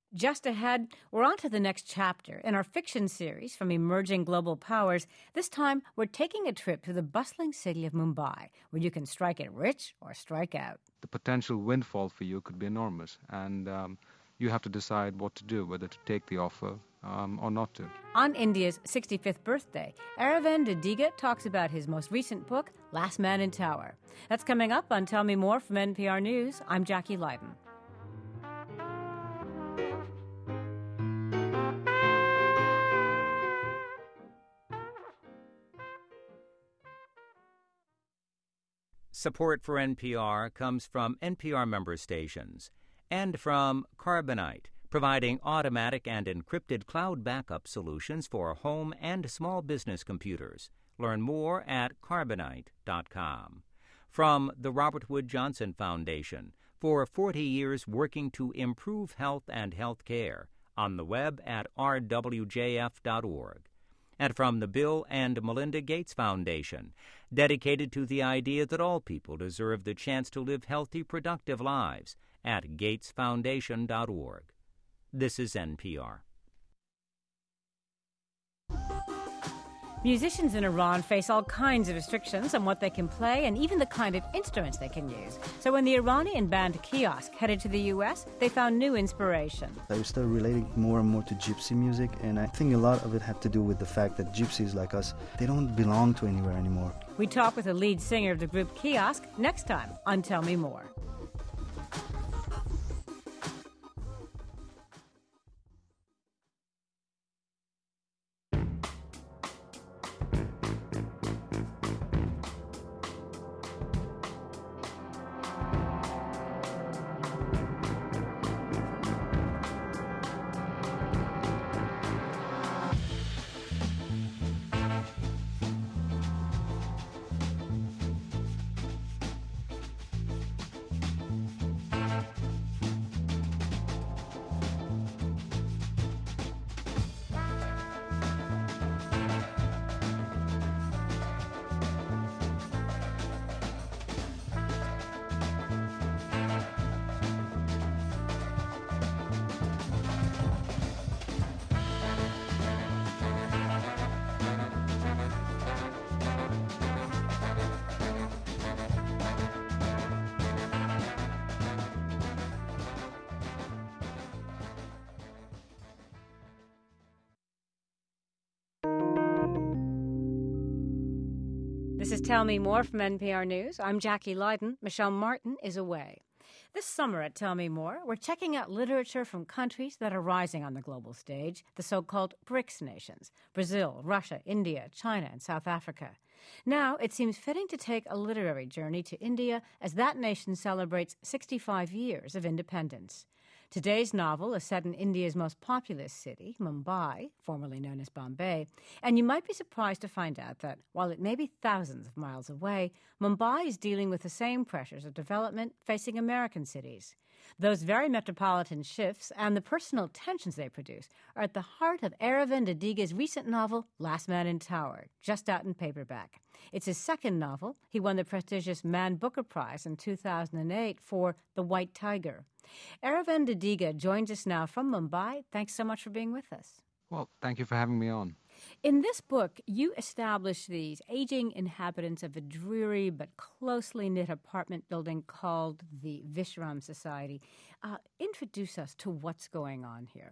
Just ahead, we're on to the next chapter in our fiction series from emerging global powers. This time, we're taking a trip to the bustling city of Mumbai, where you can strike it rich or strike out. The potential windfall for you could be enormous, and you have to decide what to do, whether to take the offer or not to. On India's 65th birthday, Aravind Adiga talks about his most recent book, Last Man in Tower. That's coming up on Tell Me More from NPR News. I'm Jackie Leiden. Support for NPR comes from NPR member stations and from Carbonite, providing automatic and encrypted cloud backup solutions for home and small business computers. Learn more at carbonite.com. From the Robert Wood Johnson Foundation, for 40 years working to improve health and health care, on the web at rwjf.org. And from the Bill and Melinda Gates Foundation, dedicated to the idea that all people deserve the chance to live healthy, productive lives, at gatesfoundation.org. This is NPR. Musicians in Iran face all kinds of restrictions on what they can play and even the kind of instruments they can use. So when the Iranian band Kiosk headed to the U.S., they found new inspiration. I started relating more and more to gypsy music, and I think a lot of it had to do with the fact that gypsies like us, they don't belong to anywhere anymore. We talk with the lead singer of the group Kiosk next time on Tell Me More. This is Tell Me More from NPR News. I'm Jackie Leiden. Michelle Martin is away. This summer at Tell Me More, we're checking out literature from countries that are rising on the global stage, the so-called BRICS nations, Brazil, Russia, India, China, and South Africa. Now, it seems fitting to take a literary journey to India as that nation celebrates 65 years of independence. Today's novel is set in India's most populous city, Mumbai, formerly known as Bombay, and you might be surprised to find out that, while it may be thousands of miles away, Mumbai is dealing with the same pressures of development facing American cities. Those very metropolitan shifts and the personal tensions they produce are at the heart of Aravind Adiga's recent novel, Last Man in Tower, just out in paperback. It's his second novel. He won the prestigious Man Booker Prize in 2008 for The White Tiger. Aravind Adiga joins us now from Mumbai. Thanks so much for being with us. Well, thank you for having me on. In this book, you establish these aging inhabitants of a dreary but closely knit apartment building called the Vishram Society. Introduce us to what's going on here.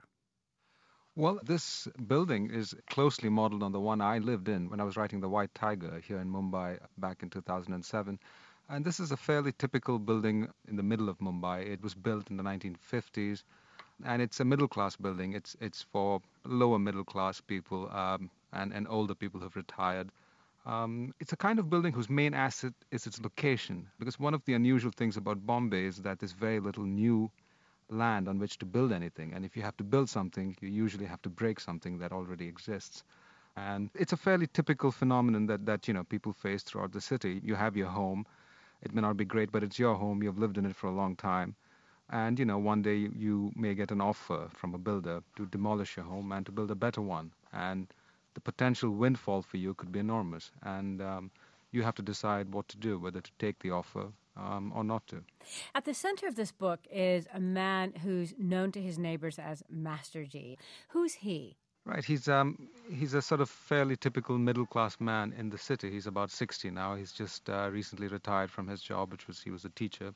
Well, this building is closely modeled on the one I lived in when I was writing The White Tiger here in Mumbai back in 2007. And this is a fairly typical building in the middle of Mumbai. It was built in the 1950s, and it's a middle-class building. It's for lower middle-class people and older people who've retired. It's a kind of building whose main asset is its location, because one of the unusual things about Bombay is that there's very little new land on which to build anything. And if you have to build something, you usually have to break something that already exists. And it's a fairly typical phenomenon that people face throughout the city. You have your home. It may not be great, but it's your home. You've lived in it for a long time. And, one day you may get an offer from a builder to demolish your home and to build a better one. And the potential windfall for you could be enormous. And you have to decide what to do, whether to take the offer or not to. At the center of this book is a man who's known to his neighbors as Master G. Who's he? Right, he's a sort of fairly typical middle-class man in the city. He's about 60 now. He's just recently retired from his job, he was a teacher.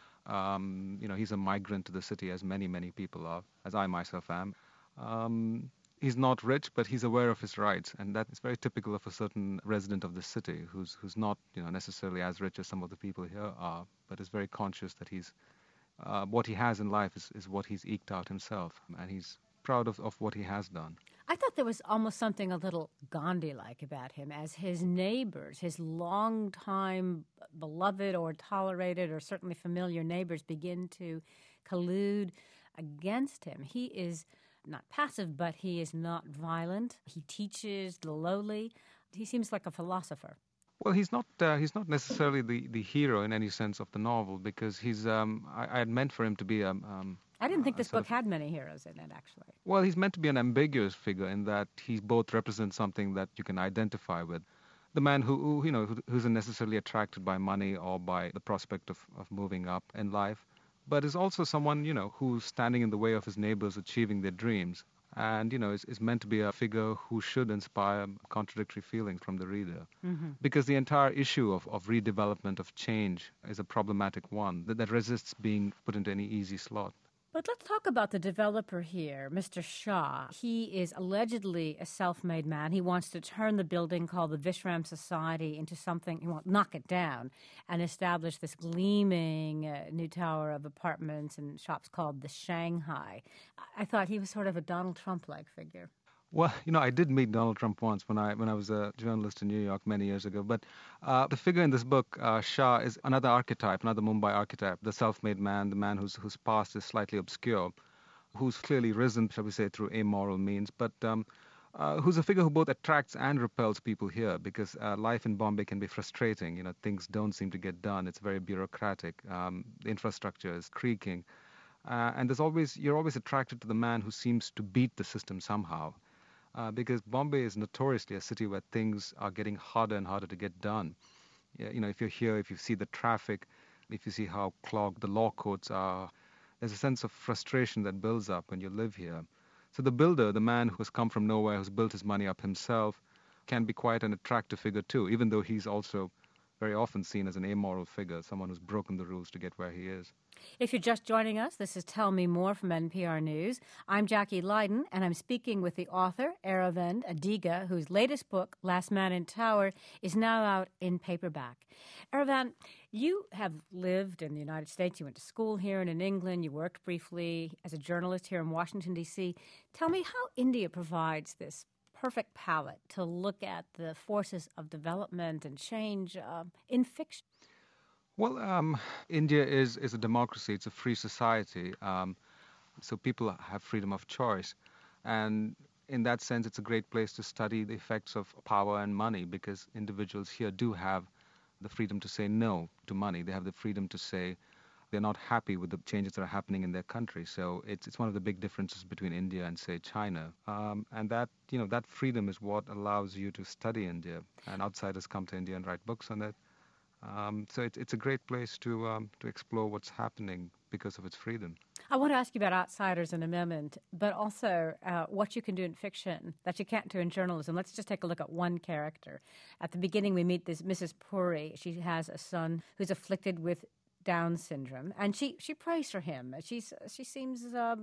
He's a migrant to the city, as many people are, as I myself am. He's not rich, but he's aware of his rights, and that is very typical of a certain resident of the city who's not necessarily as rich as some of the people here are, but is very conscious that what he has in life is what he's eked out himself, and he's proud of what he has done. I thought there was almost something a little Gandhi-like about him, as his neighbors, his long-time beloved or tolerated or certainly familiar neighbors begin to collude against him. He is not passive, but he is not violent. He teaches the lowly. He seems like a philosopher. Well, he's not necessarily the hero in any sense of the novel, because I had meant for him to be I didn't think this book had many heroes in it, actually. Well, he's meant to be an ambiguous figure in that he both represents something that you can identify with. The man who isn't necessarily attracted by money or by the prospect of moving up in life, but is also someone, who's standing in the way of his neighbors achieving their dreams. And, is meant to be a figure who should inspire contradictory feelings from the reader. Mm-hmm. Because the entire issue of redevelopment, of change, is a problematic one that resists being put into any easy slot. But let's talk about the developer here, Mr. Shah. He is allegedly a self-made man. He wants to turn the building called the Vishram Society into something, he wants to knock it down and establish this gleaming new tower of apartments and shops called the Shanghai. I thought he was sort of a Donald Trump-like figure. Well, I did meet Donald Trump once when I was a journalist in New York many years ago. But the figure in this book, Shah, is another archetype, another Mumbai archetype, the self-made man, the man whose past is slightly obscure, who's clearly risen, shall we say, through amoral means, but who's a figure who both attracts and repels people here, because life in Bombay can be frustrating. Things don't seem to get done. It's very bureaucratic. The infrastructure is creaking. And you're always attracted to the man who seems to beat the system somehow. Because Bombay is notoriously a city where things are getting harder and harder to get done. If you're here, if you see the traffic, if you see how clogged the law courts are, there's a sense of frustration that builds up when you live here. So the builder, the man who has come from nowhere, who's built his money up himself, can be quite an attractive figure too, even though he's also very often seen as an amoral figure, someone who's broken the rules to get where he is. If you're just joining us, this is Tell Me More from NPR News. I'm Jackie Leiden, and I'm speaking with the author, Aravind Adiga, whose latest book, Last Man in Tower, is now out in paperback. Aravind, you have lived in the United States. You went to school here and in England. You worked briefly as a journalist here in Washington, D.C. Tell me how India provides this perfect palette to look at the forces of development and change in fiction. Well, India is a democracy. It's a free society. So people have freedom of choice. And in that sense, it's a great place to study the effects of power and money, because individuals here do have the freedom to say no to money. They have the freedom to say they're not happy with the changes that are happening in their country. So it's one of the big differences between India and, say, China. And that freedom is what allows you to study India. And outsiders come to India and write books on it. So it's a great place to explore what's happening because of its freedom. I want to ask you about outsiders in a moment, but also what you can do in fiction that you can't do in journalism. Let's just take a look at one character. At the beginning, we meet this Mrs. Puri. She has a son who's afflicted with Down syndrome, and she prays for him. She seems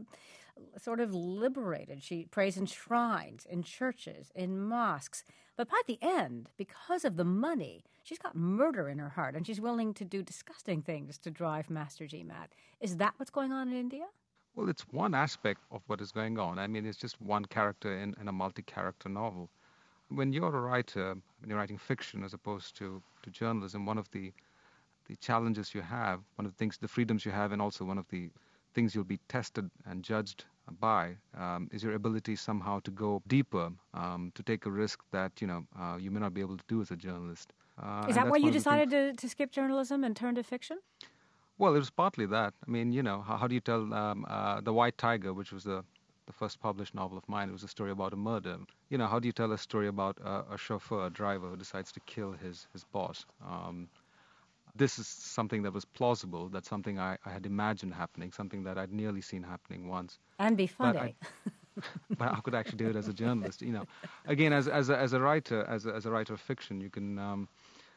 sort of liberated. She prays in shrines, in churches, in mosques. But by the end, because of the money, she's got murder in her heart, and she's willing to do disgusting things to drive Master G mad. Is that what's going on in India? Well, it's one aspect of what is going on. I mean, it's just one character in a multi-character novel. When you're a writer, when you're writing fiction as opposed to journalism, one of the challenges you have, one of the things, the freedoms you have, and also one of the things you'll be tested and judged by is your ability somehow to go deeper, to take a risk that you may not be able to do as a journalist. Is that why you decided to skip journalism and turn to fiction? Well, it was partly that. I mean, how do you tell The White Tiger, which was the first published novel of mine? It was a story about a murder. How do you tell a story about a chauffeur, a driver who decides to kill his boss? this is something that was plausible. That's something I had imagined happening, something that I'd nearly seen happening once. And be But funny. but I could actually do it as a journalist. Again, as a writer, as a writer of fiction, you can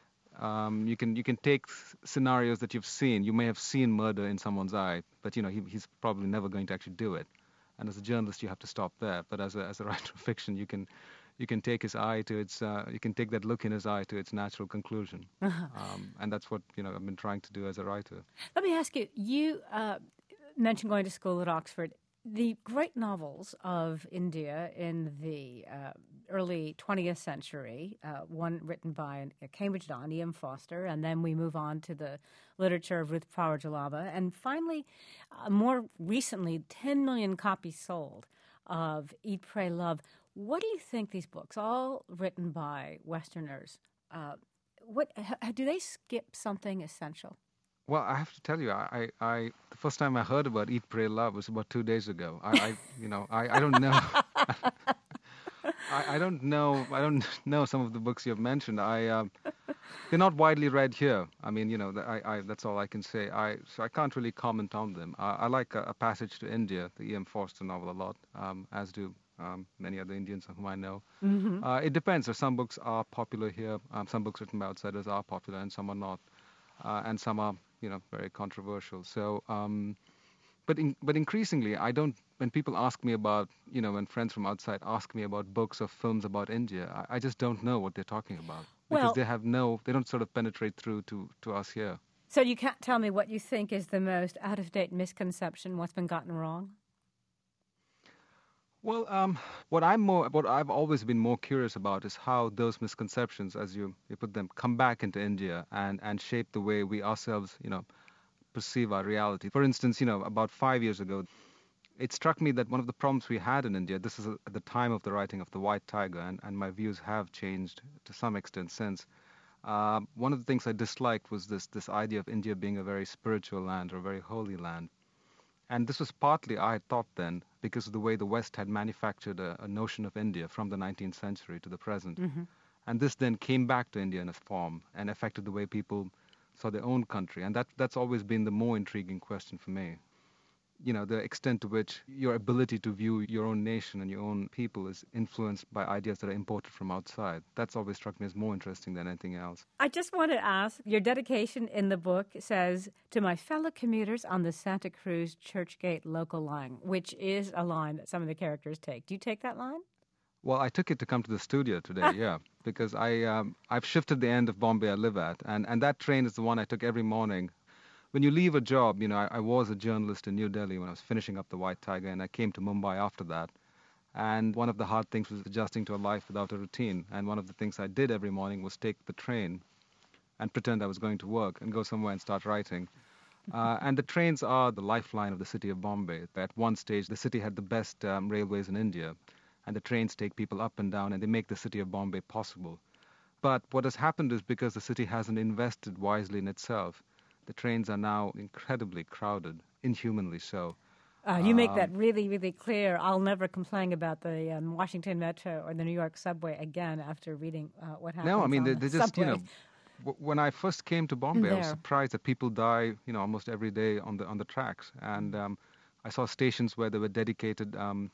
take scenarios that you've seen. You may have seen murder in someone's eye, but he's probably never going to actually do it. And as a journalist, you have to stop there. But as a writer of fiction, you can take his eye to its you can take that look in his eye to its natural conclusion. And that's what I've been trying to do as a writer. Let me ask you. You mentioned going to school at Oxford. The great novels of India in the early 20th century, one written by a Cambridge Don, E.M. Foster, and then we move on to the literature of Ruth Power Jalaba, and finally, more recently, 10 million copies sold of Eat, Pray, Love. What do you think these books, all written by Westerners, do they skip something essential? Well, I have to tell you, the first time I heard about Eat, Pray, Love was about 2 days ago. I don't know. I don't know some of the books you've mentioned. They're not widely read here. I mean, that's all I can say. So I can't really comment on them. I like A Passage to India, the E.M. Forster novel, a lot, as do many other Indians whom I know. Mm-hmm. It depends. So some books are popular here. Some books written by outsiders are popular, and some are not. And some are, very controversial. So, but increasingly, when people ask me about, when friends from outside ask me about books or films about India, I just don't know what they're talking about. Because they don't sort of penetrate through to us here. So you can't tell me what you think is the most out-of-date misconception, what's been gotten wrong? Well, what I've always been more curious about is how those misconceptions, as you put them, come back into India and shape the way we ourselves, perceive our reality. For instance, about 5 years ago, it struck me that one of the problems we had in India, this is at the time of the writing of The White Tiger, and my views have changed to some extent since. One of the things I disliked was this idea of India being a very spiritual land or a very holy land. And this was partly, I had thought then, because of the way the West had manufactured a notion of India from the 19th century to the present. Mm-hmm. And this then came back to India in a form and affected the way people saw their own country. And that's always been the more intriguing question for me. The extent to which your ability to view your own nation and your own people is influenced by ideas that are imported from outside. That's always struck me as more interesting than anything else. I just want to ask, your dedication in the book says, to my fellow commuters on the Santa Cruz Churchgate local line, which is a line that some of the characters take. Do you take that line? Well, I took it to come to the studio today, yeah, because I've shifted the end of Bombay I live at, and that train is the one I took every morning. When you leave a job, I was a journalist in New Delhi when I was finishing up The White Tiger, and I came to Mumbai after that. And one of the hard things was adjusting to a life without a routine. And one of the things I did every morning was take the train and pretend I was going to work and go somewhere and start writing. And the trains are the lifeline of the city of Bombay. At one stage, the city had the best railways in India, and the trains take people up and down, and they make the city of Bombay possible. But what has happened is because the city hasn't invested wisely in itself, the trains are now incredibly crowded, inhumanly so. You make that really, really clear. I'll never complain about the Washington Metro or the New York subway again after reading what happened. No, I mean, they just, subway. When I first came to Bombay, I was surprised that people die, almost every day on the tracks. And I saw stations where there were dedicated,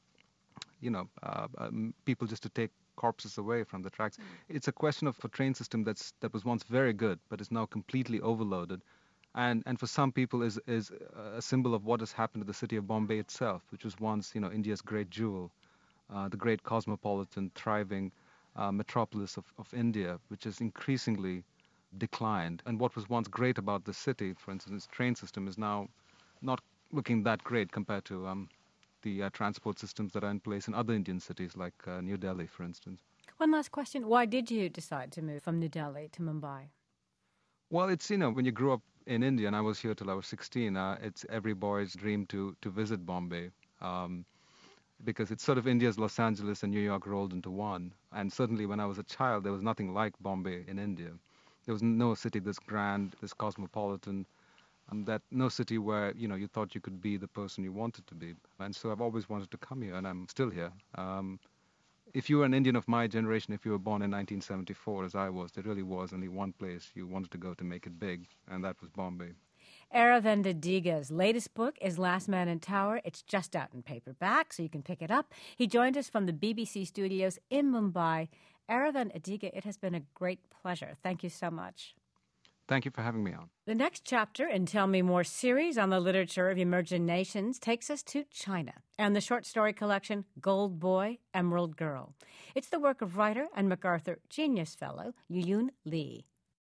people just to take corpses away from the tracks. It's a question of a train system that was once very good, but is now completely overloaded. And for some people is a symbol of what has happened to the city of Bombay itself, which was once, India's great jewel, the great cosmopolitan, thriving metropolis of India, which has increasingly declined. And what was once great about the city, for instance, its train system, is now not looking that great compared to the transport systems that are in place in other Indian cities, like New Delhi, for instance. One last question. Why did you decide to move from New Delhi to Mumbai? Well, it's, when you grew up in India, and I was here till I was 16, it's every boy's dream to visit Bombay, because it's sort of India's Los Angeles and New York rolled into one. And certainly when I was a child, there was nothing like Bombay in India. There was no city this grand, this cosmopolitan, that no city where, you thought you could be the person you wanted to be. And so I've always wanted to come here, and I'm still here. if you were an Indian of my generation, if you were born in 1974, as I was, there really was only one place you wanted to go to make it big, and that was Bombay. Aravinda Adiga's latest book is Last Man in Tower. It's just out in paperback, so you can pick it up. He joined us from the BBC studios in Mumbai. Aravinda Adiga, it has been a great pleasure. Thank you so much. Thank you for having me on. The next chapter in Tell Me More series on the literature of emerging nations takes us to China and the short story collection Gold Boy, Emerald Girl. It's the work of writer and MacArthur Genius Fellow Yuyun Li.